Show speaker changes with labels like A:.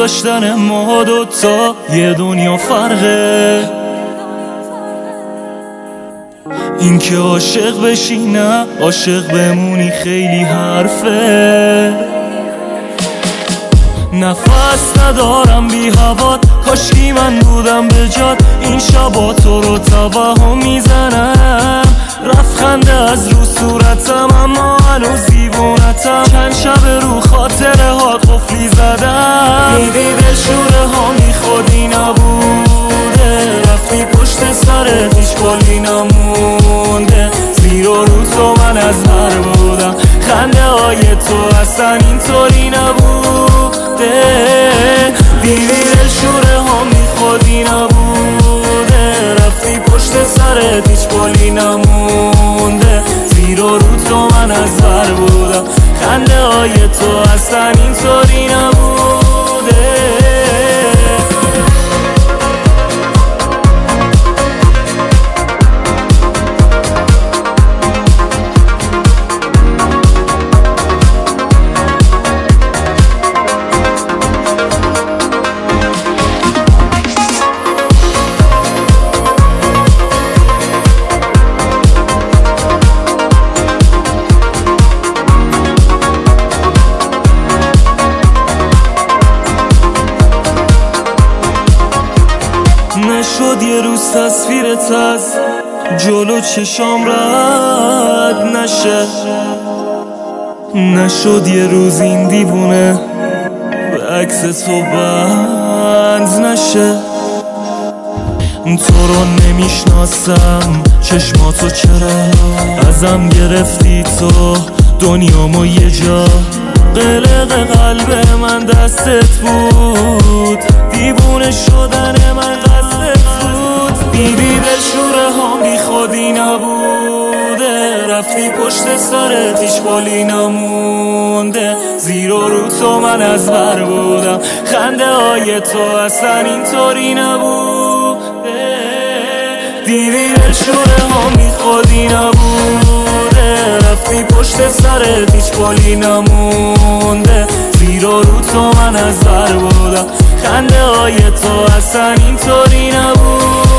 A: داشتن ما دوتا یه دنیا فرقه. این که عاشق بشی نه عاشق بمونی خیلی حرفه. نفس ندارم بی هوات، کاشکی من بودم به جات. این شبا تو رو توهم میزنم، رفت خنده از رو صورتم اما هنوز دیوونتم. چند شب رو خاطره هات قفلی زدم، دیدی دلشوره ها میخوادی نبوده، رفتی پشت سرت هیچ کلی نمونده. زیر و رو تو من از هر بودم، خنده های تو اصلا اینطوری نبوده. دیدی دلشوره ها میخوادی نبوده، رفتی پشت سرت هیچ کلی نمونده. زیر و رو تو من از هر بودم، خنده های تو اصلا اینطوری نبوده. نشد یه روز تصویرت از جلو چشام رد نشه، نشد یه روز این دیوونه به عکس تو بند نشه. تو رو نمیشناسم چشماتو چرا ازم گرفتی تو دنیامو یه جا. قلق قلب من دستت بود، دیوونه شدن من قصدت بود. دیدی دلشوره ها بی خودی نبوده، رفتی پشت سرت هیچ کلی نمونده. زیر و رو تو من از بر بودم، خنده های تو اصلا اینطوری نبوده. دیدی دلشوره ها بی خودی نبوده، رفتی پشت سرت هیچ کلی نمونده. زیر و رو تو من از بر بودم، خنده های تو اصلا اینطوری نبود.